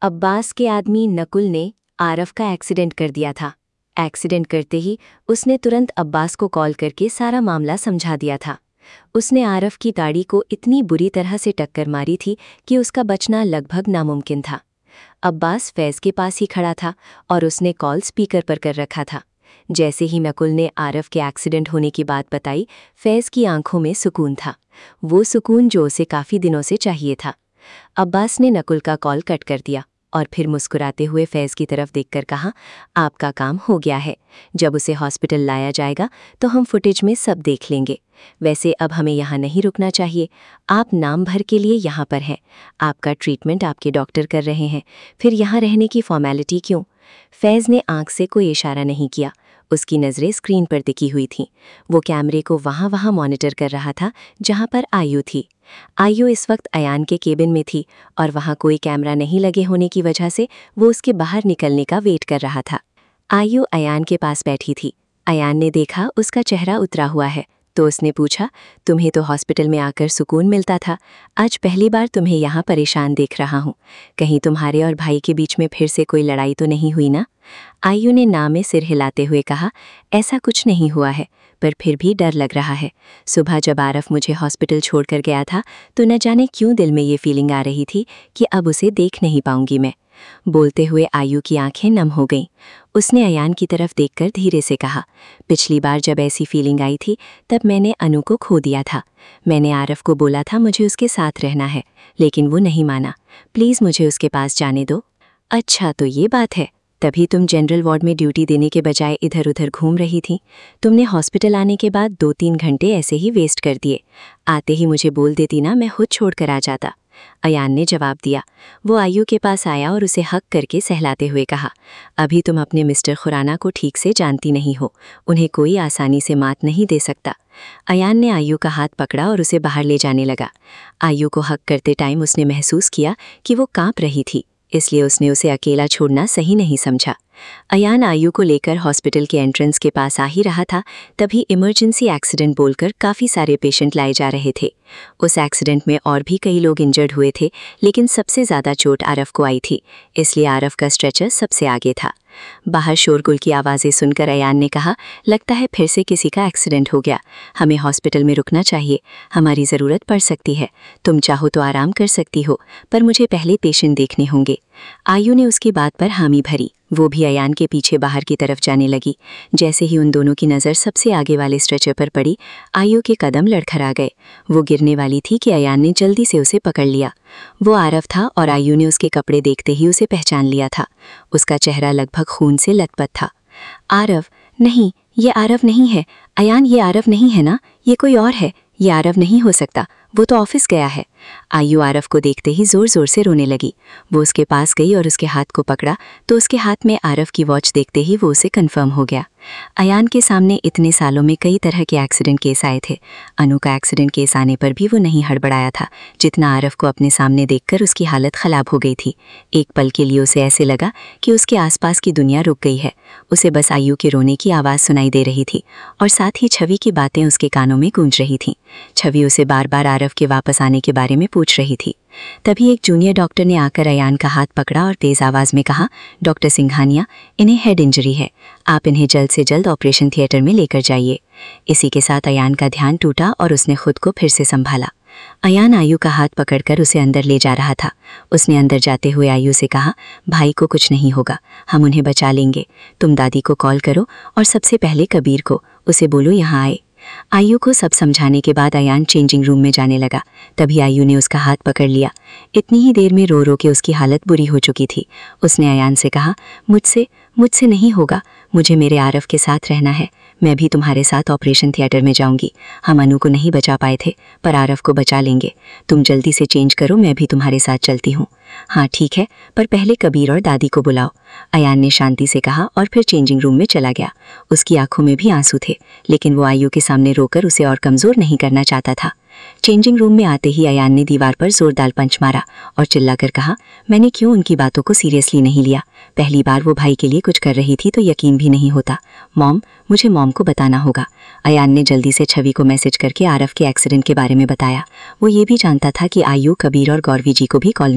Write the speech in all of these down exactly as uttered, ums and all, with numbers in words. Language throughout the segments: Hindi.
अब्बास के आदमी नकुल ने आरफ का एक्सीडेंट कर दिया था। एक्सीडेंट करते ही उसने तुरंत अब्बास को कॉल करके सारा मामला समझा दिया था। उसने आरफ की गाड़ी को इतनी बुरी तरह से टक्कर मारी थी कि उसका बचना लगभग नामुमकिन था। अब्बास फैज़ के पास ही खड़ा था और उसने कॉल स्पीकर पर कर रखा था। जैसे ही नकुल ने आरफ के एक्सीडेंट होने की बात बताई, फैज़ की आंखों में सुकून था, वो सुकून जो उसे काफ़ी दिनों से चाहिए था। अब्बास ने नकुल का कॉल कट कर दिया और फिर मुस्कुराते हुए फैज़ की तरफ देखकर कहा, आपका काम हो गया है। जब उसे हॉस्पिटल लाया जाएगा तो हम फुटेज में सब देख लेंगे। वैसे अब हमें यहाँ नहीं रुकना चाहिए। आप नाम भर के लिए यहाँ पर हैं। आपका ट्रीटमेंट आपके डॉक्टर कर रहे हैं, फिर यहाँ रहने की फॉर्मेलिटी क्यों? फैज़ ने आंख से कोई इशारा नहीं किया। उसकी नज़रें स्क्रीन पर टिकी हुई थीं। वो कैमरे को वहाँ वहाँ मॉनिटर कर रहा था जहाँ पर आयु थी। आयु इस वक्त अयान के केबिन में थी और वहाँ कोई कैमरा नहीं लगे होने की वजह से वो उसके बाहर निकलने का वेट कर रहा था। आयु अयान के पास बैठी थी। अयान ने देखा उसका चेहरा उतरा हुआ है तो उसने पूछा, तुम्हें तो हॉस्पिटल में आकर सुकून मिलता था, आज पहली बार तुम्हें यहाँ परेशान देख रहा हूँ। कहीं तुम्हारे और भाई के बीच में फिर से कोई लड़ाई तो नहीं हुई ना? आयु ने ना में सिर हिलाते हुए कहा, ऐसा कुछ नहीं हुआ है, पर फिर भी डर लग रहा है। सुबह जब आरफ मुझे हॉस्पिटल छोड़कर गया था तो न जाने क्यों दिल में ये फीलिंग आ रही थी कि अब उसे देख नहीं पाऊंगी मैं। बोलते हुए आयु की आंखें नम हो गईं। उसने अयान की तरफ देखकर धीरे से कहा, पिछली बार जब ऐसी फीलिंग आई थी तब मैंने अनु को खो दिया था। मैंने आरफ को बोला था मुझे उसके साथ रहना है, लेकिन वो नहीं माना। प्लीज़ मुझे उसके पास जाने दो। अच्छा तो ये बात है, तभी तुम जनरल वार्ड में ड्यूटी देने के बजाय इधर उधर घूम रही थी। तुमने हॉस्पिटल आने के बाद दो तीन घंटे ऐसे ही वेस्ट कर दिए। आते ही मुझे बोल देती ना, मैं खुद छोड़ कर आ जाता। अयान ने जवाब दिया। वो आयु के पास आया और उसे हक करके सहलाते हुए कहा, अभी तुम अपने मिस्टर खुराना को ठीक से जानती नहीं हो, उन्हें कोई आसानी से मात नहीं दे सकता। अयान ने आयु का हाथ पकड़ा और उसे बाहर ले जाने लगा। आयु को हक करते टाइम उसने महसूस किया कि वो कांप रही थी, इसलिए उसने उसे अकेला छोड़ना सही नहीं समझा। अयान आयु को लेकर हॉस्पिटल के एंट्रेंस के पास आ ही रहा था, तभी इमरजेंसी एक्सीडेंट बोलकर काफ़ी सारे पेशेंट लाए जा रहे थे। उस एक्सीडेंट में और भी कई लोग इंजर्ड हुए थे, लेकिन सबसे ज़्यादा चोट आरफ को आई थी, इसलिए आरफ का स्ट्रेचर सबसे आगे था। बाहर शोरगुल की आवाज़ें सुनकर अयान ने कहा, लगता है फिर से किसी का एक्सीडेंट हो गया। हमें हॉस्पिटल में रुकना चाहिए, हमारी ज़रूरत पड़ सकती है। तुम चाहो तो आराम कर सकती हो, पर मुझे पहले पेशेंट देखने होंगे। आयु ने उसकी बात पर हामी भरी। वो भी अयान के पीछे बाहर की तरफ जाने लगी। जैसे ही उन दोनों की नज़र सबसे आगे वाले स्ट्रेचर पर पड़ी, आयु के कदम लड़खड़ा गए। वो गिरने वाली थी कि अयान ने जल्दी से उसे पकड़ लिया। वो आरफ था और आयु ने उसके कपड़े देखते ही उसे पहचान लिया था। उसका चेहरा लगभग खून से लथपथ था। आरफ? नहीं, ये आरफ नहीं है। अयान, ये आरफ नहीं है ना? ये कोई और है। ये आरफ नहीं हो सकता, वो तो ऑफिस गया है। आयु आरफ को देखते ही ज़ोर ज़ोर से रोने लगी। वो उसके पास गई और उसके हाथ को पकड़ा तो उसके हाथ में आरफ की वॉच देखते ही वो उसे कंफर्म हो गया। अयान के सामने इतने सालों में कई तरह के एक्सीडेंट केस आए थे। अनु का एक्सीडेंट केस आने पर भी वो नहीं हड़बड़ाया था, जितना आरफ को अपने सामने देखकर उसकी हालत ख़राब हो गई थी। एक पल के लिए उसे ऐसे लगा कि उसके आसपास की दुनिया रुक गई है। उसे बस आयु के रोने की आवाज़ सुनाई दे रही थी और साथ ही छवि की बातें उसके कानों में गूंज रही थीं। छवि उसे बार बार आरफ के वापस आने के बारे में पूछ रही थी। तभी एक जूनियर डॉक्टर ने आकर अयान का हाथ पकड़ा और तेज़ आवाज़ में कहा, डॉक्टर सिंघानिया, इन्हें हेड इंजरी है, आप इन्हें जल्द से जल्द ऑपरेशन थिएटर में लेकर जाइए। इसी के साथ अयान का ध्यान टूटा और उसने खुद को फिर से संभाला। अयान आयु का हाथ पकड़कर उसे अंदर ले जा रहा था। उसने अंदर जाते हुए आयु से कहा, भाई को कुछ नहीं होगा, हम उन्हें बचा लेंगे। तुम दादी को कॉल करो और सबसे पहले कबीर को, उसे बोलो यहाँ आए। आयु को सब समझाने के बाद अयान चेंजिंग रूम में जाने लगा। तभी आयु ने उसका हाथ पकड़ लिया। इतनी ही देर में रो रो के उसकी हालत बुरी हो चुकी थी। उसने अयान से कहा, मुझसे मुझसे नहीं होगा, मुझे मेरे आरफ के साथ रहना है। मैं भी तुम्हारे साथ ऑपरेशन थिएटर में जाऊंगी। हम अनु को नहीं बचा पाए थे, पर आरफ को बचा लेंगे। तुम जल्दी से चेंज करो, मैं भी तुम्हारे साथ चलती हूँ। हाँ ठीक है, पर पहले कबीर और दादी को बुलाओ, अयान ने शांति से कहा और फिर चेंजिंग रूम में चला गया। उसकी आंखों में भी आंसू थे, लेकिन वो आयु के सामने रोकर उसे और कमज़ोर नहीं करना चाहता था। चेंजिंग रूम में आते ही अयान ने दीवार पर जोरदार पंच मारा और चिल्लाकर कहा, मैंने क्यों उनकी बातों को सीरियसली नहीं लिया? पहली बार वो भाई के लिए कुछ कर रही थी तो यकीन भी नहीं होता। मॉम, मुझे मॉम को बताना होगा। अयान ने जल्दी से छवि को मैसेज करके आरफ के एक्सीडेंट के बारे में बताया। वो ये भी जानता था कि आयु, कबीर और गौरवी जी को भी कॉल नहीं कर पाएगी।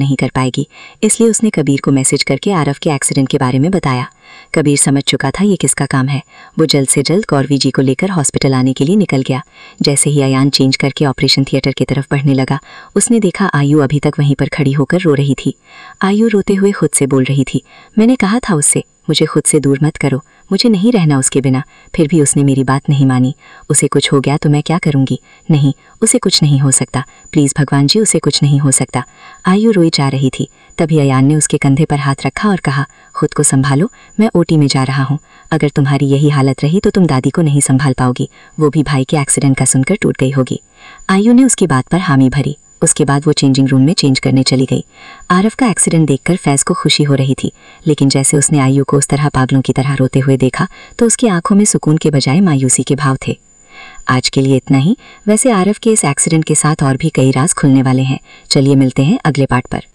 जाएगी, इसलिए उसने कबीर को मैसेज करके आरव के एक्सीडेंट के बारे में बताया। कबीर समझ चुका था ये किसका काम है। वो जल्द से जल्द कौरवी जी को लेकर हॉस्पिटल आने के लिए निकल गया। जैसे ही अयान चेंज करके ऑपरेशन थिएटर की तरफ बढ़ने लगा, उसने देखा आयु अभी तक वहीं पर खड़ी होकर रो रही थी। आयु रोते हुए खुद से बोल रही थी, मैंने कहा था उससे मुझे खुद से दूर मत करो, मुझे नहीं रहना उसके बिना। फिर भी उसने मेरी बात नहीं मानी। उसे कुछ हो गया तो मैं क्या करूँगी? नहीं, उसे कुछ नहीं हो सकता, प्लीज़ भगवान जी, उसे कुछ नहीं हो सकता। आयु रोई जा रही थी। तभी अयान ने उसके कंधे पर हाथ रखा और कहा, खुद को संभालो, मैं ओटी में जा रहा हूँ। अगर तुम्हारी यही हालत रही तो तुम दादी को नहीं संभाल पाओगी, वो भी भाई के एक्सीडेंट का सुनकर टूट गई होगी। आयु ने उसकी बात पर हामी भरी। उसके बाद वो चेंजिंग रूम में चेंज करने चली गई। आरव का एक्सीडेंट देखकर फैज़ को खुशी हो रही थी, लेकिन जैसे उसने आयु को उस तरह पागलों की तरह रोते हुए देखा तो उसकी आंखों में सुकून के बजाय मायूसी के भाव थे। आज के लिए इतना ही। वैसे आरव के इस एक्सीडेंट के साथ और भी कई राज खुलने वाले हैं। चलिए मिलते हैं अगले पार्ट पर।